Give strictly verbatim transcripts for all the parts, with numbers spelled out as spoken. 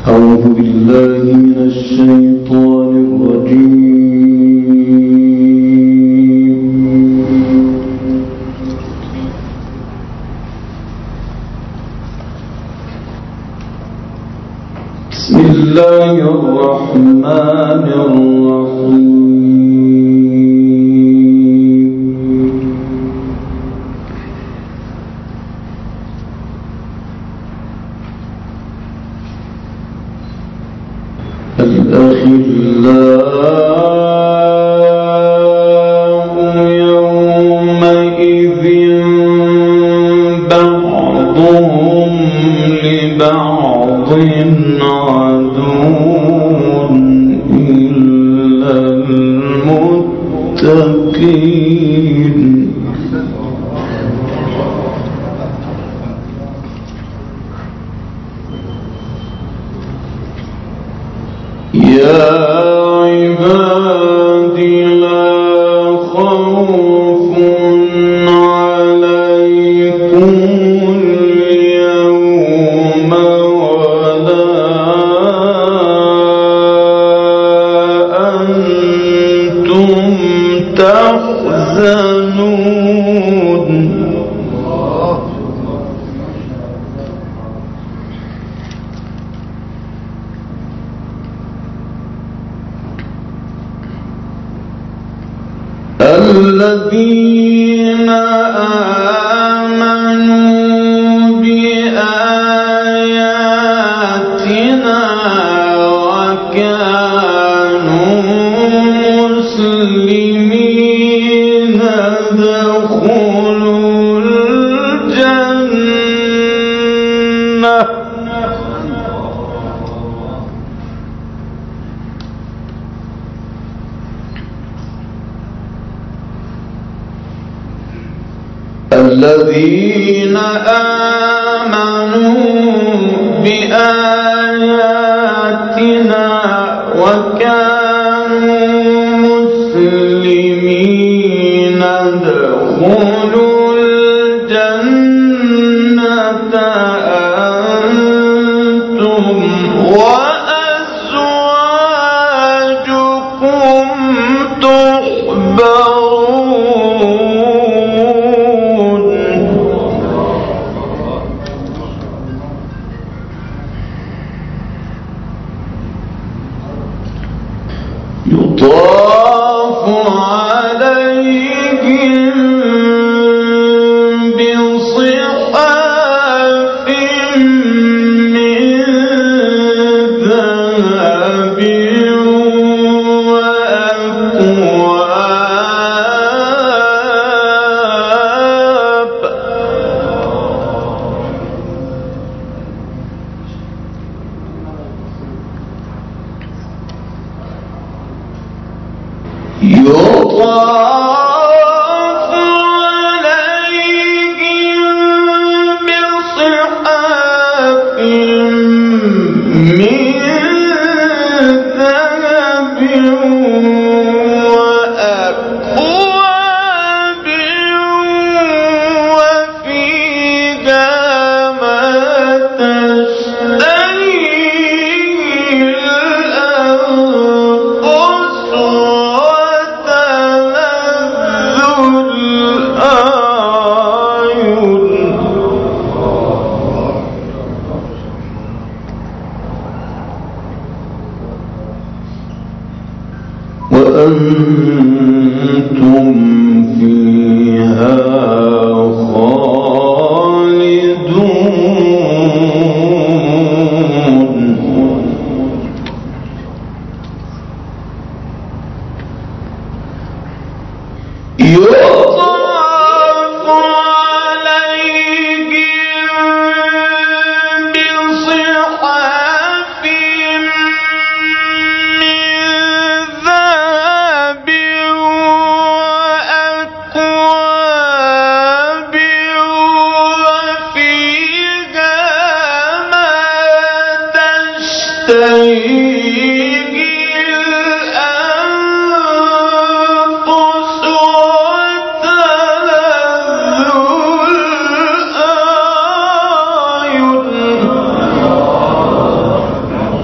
أعوذ بالله من الشيطان الرجيم. بسم الله الرحمن الرحيم. الأخلاء يومئذ بعضهم لبعض عدو إلا المتقين. يا عبادي لا خوف عليكم اليوم ولا أنتم تحزنون. الذين آمنوا بآياتنا وكانوا مسلمين ادخلوا الجنة. الذين آمنوا بآياتنا وكانوا مسلمين ادخلوا الجنة أنتم وأزواجكم تحبرون. يطاف عليهم بصحاف من ذهب وأكواب. يطاف عليهم بصحاف من ذهب وأكواب وفيها ما تشتهيه الأنفس وأنتم فيها خالدون. يطاف عليهم بصحاف من ذهب وأكواب وفيها ما تشتهيه الأنفس وتلذ الأعين.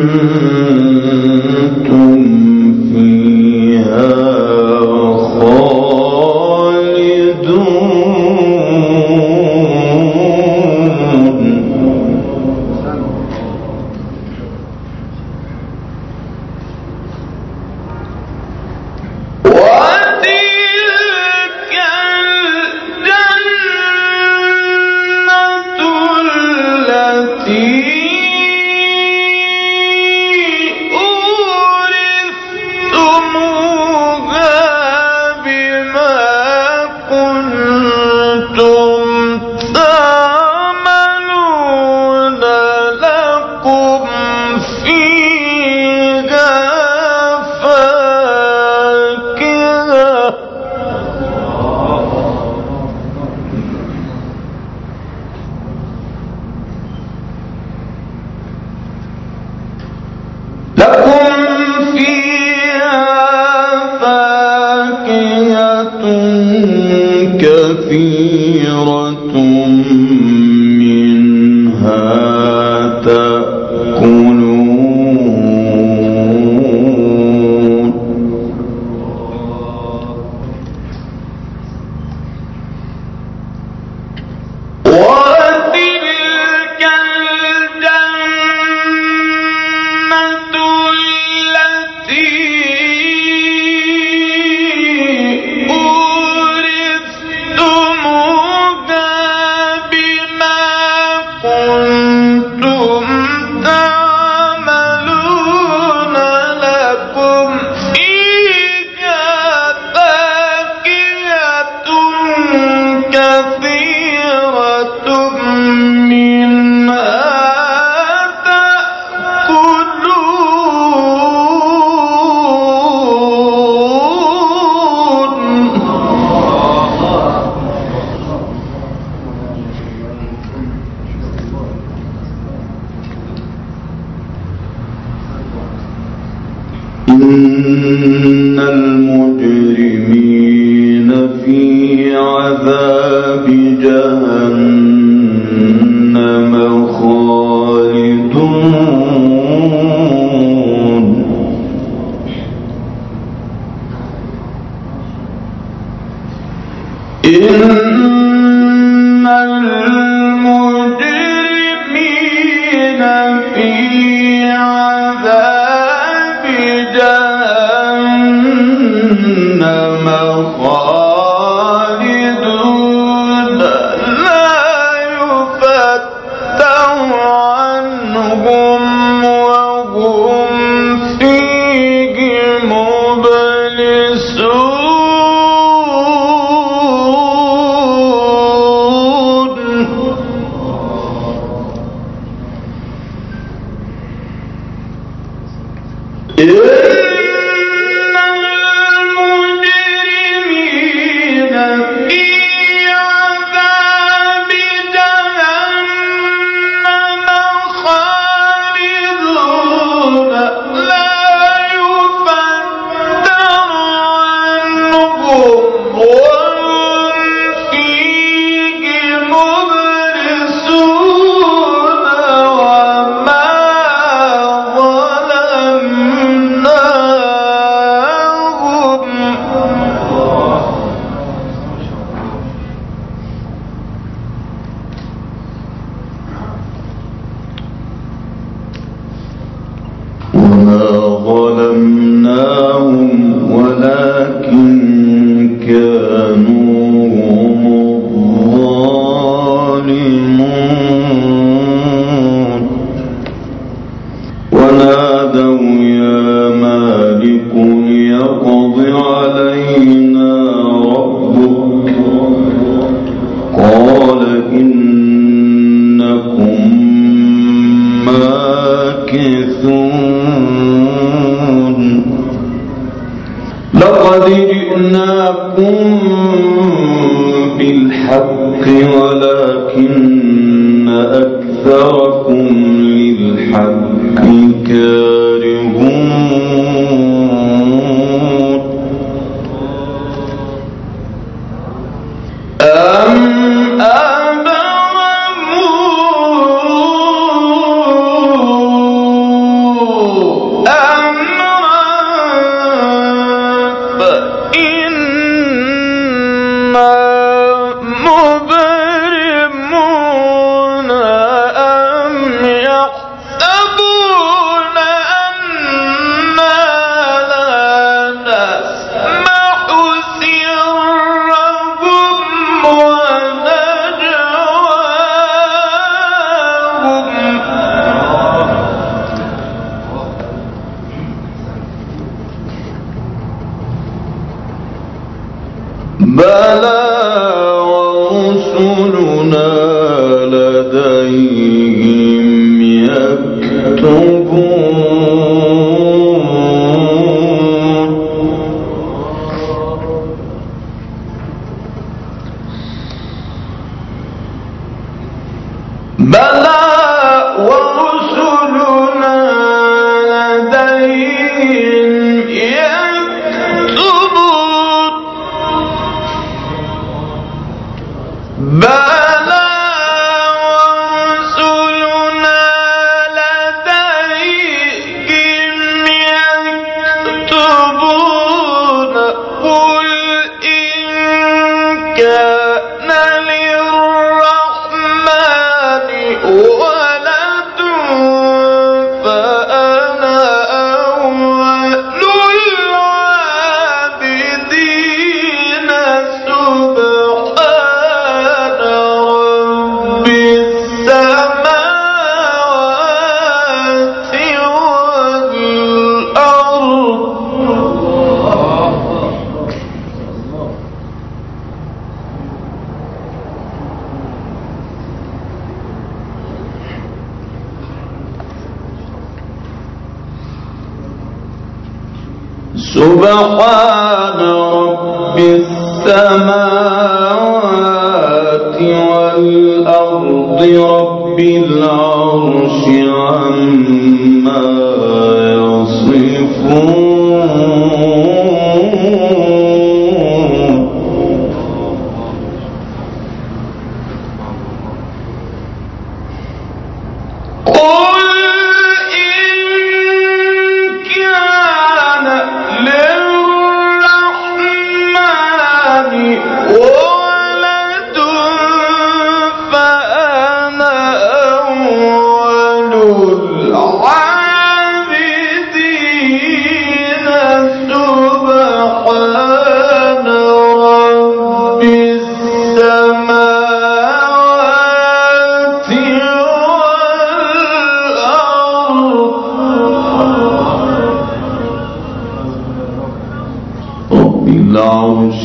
كثيرة منها تأكلون وتلك الجنة التي إن المجرمين في عذاب جهنم خالدون إن المجرمين في عذاب جهنم خالدون لا يفتر عنهم وهم فيه مبلسون وما ظلمناهم ولكن كانوا هم الظالمون ونادوا يا مالك ليقض علينا ربك قال إنكم ماكثون لقد جئناكم بالحق ولكن أكثركم للحق كارهون أم أبرموا بلى ورسلنا لديهم يكتبون بلى ورسلنا لديهم يكتبون بلى ورسلنا لديهم يكتبون قل إن كان للرحمن ولد فأنا أول العابدين سبحان رب السماوات سبحان رب السماوات والأرض رب العرش عما يصفون قل إن كان للرحمن ولد فأنا أول العابدين سبحان رب السماوات والأرض رب العرش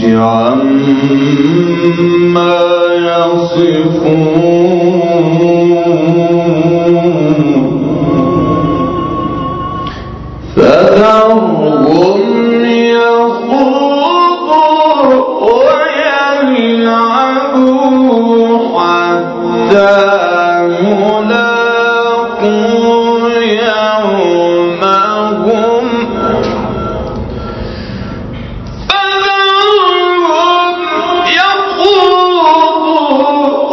عما يصفون فذرهم يخوضوا ويلعبوا حتى يلاقوا يومهم فذرهم يخوضوا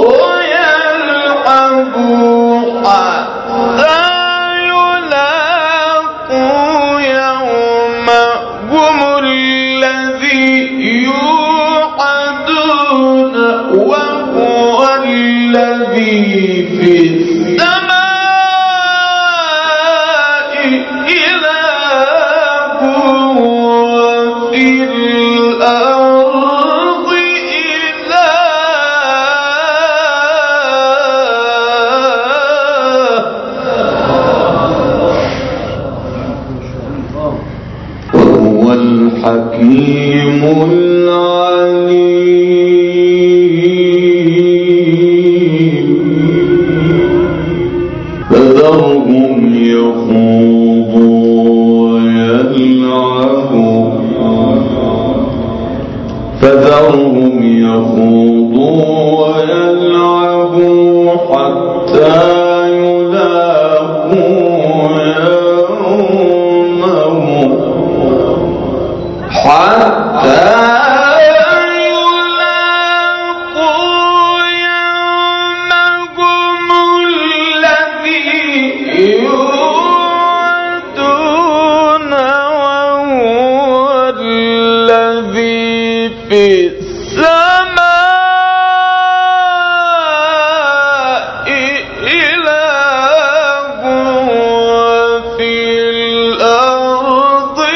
ويلعبوا حتى يلاقوا يومهم الذي يوعدون وهو الذي في السماء إله وفي الأرض إله وهو الحكيم العليم فذرهم يخوضوا ويلعبوا فذرهم يخوضوا ويلعبوا حتى يلاقوا يومهم حتى يلاقوا يومهم الذي يوعدون وهو الذي في السماء إله وفي الأرض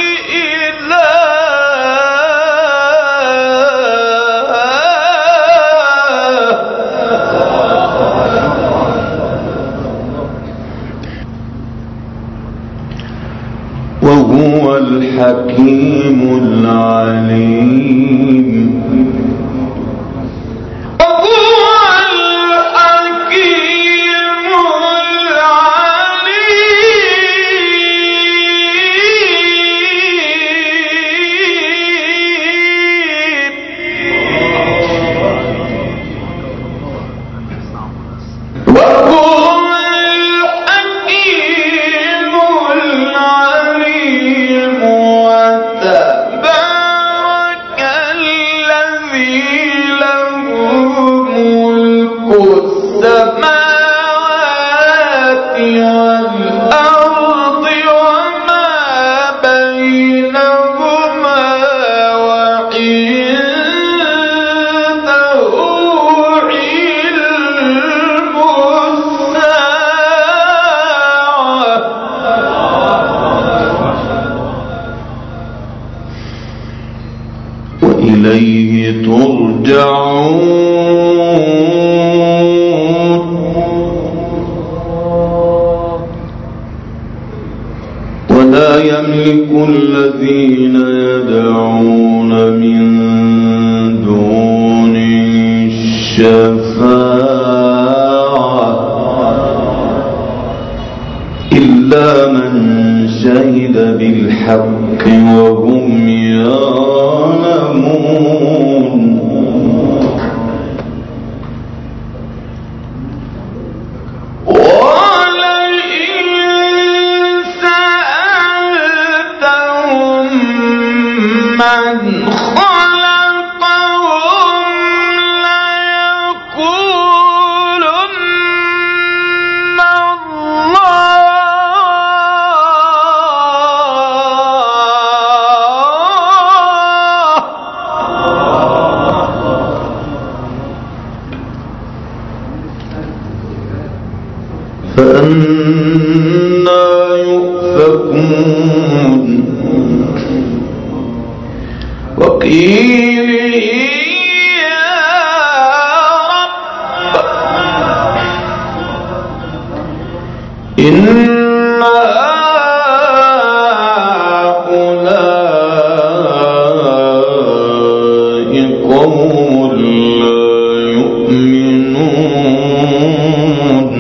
وهو الحكيم العليم ولا يملك الذين يدعون من دون الشفاعة إلا من شهد بالحق وهم يعلمون فأنى يؤفكون وقيل يا رب إن هؤلاء قوم لا يؤمنون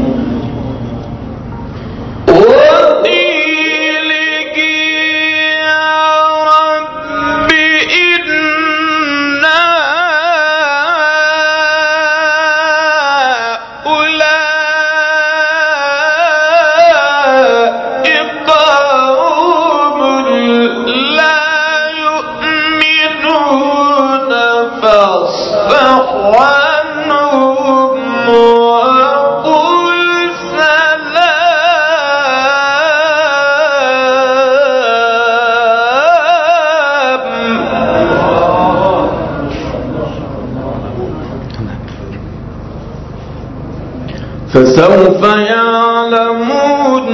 فسوف يعلمون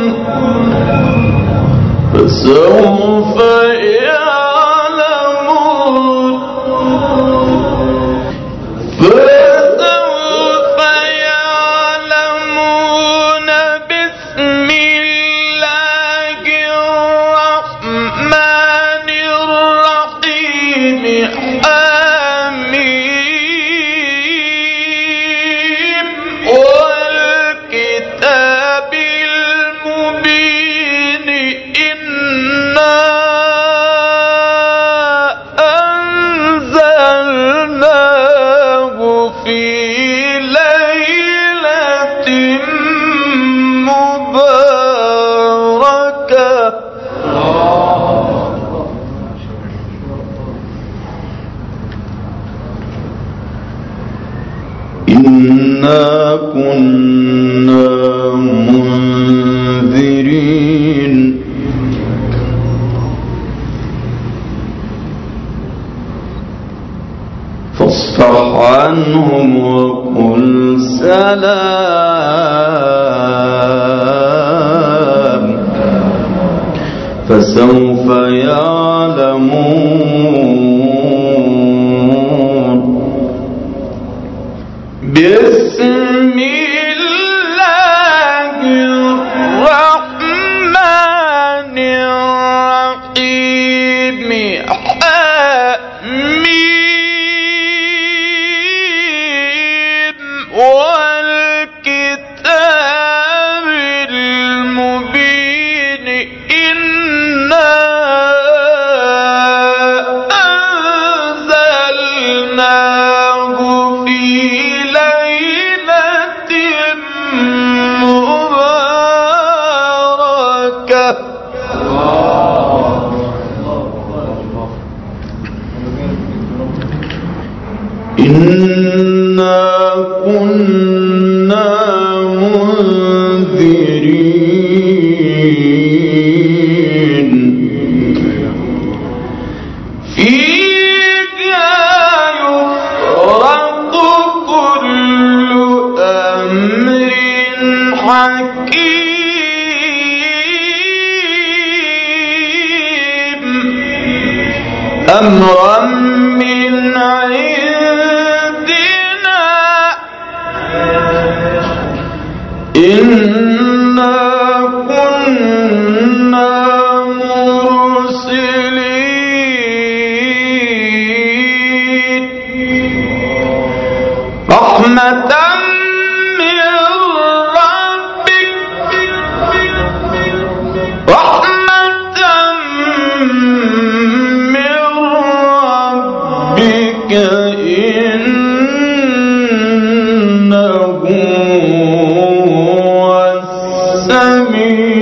فسوف يعلمون فسوف يعلمون بسم الله الرحمن الرحيم حميم والكتاب المبين إنا أنزلناه في ليلة مباركة إنا كنا منذرين فاصفح عنهم وقل سلام فسوف يعلمون بسم الله الرحمن الرحيم حميم والكتاب المبين إنا أنزلناه في ليلة مباركة إنا كنا منذرين فيها يفرق كل أمر حكيم أمرا من عند رحمة من ربك رحمة من ربك إنه هو السميع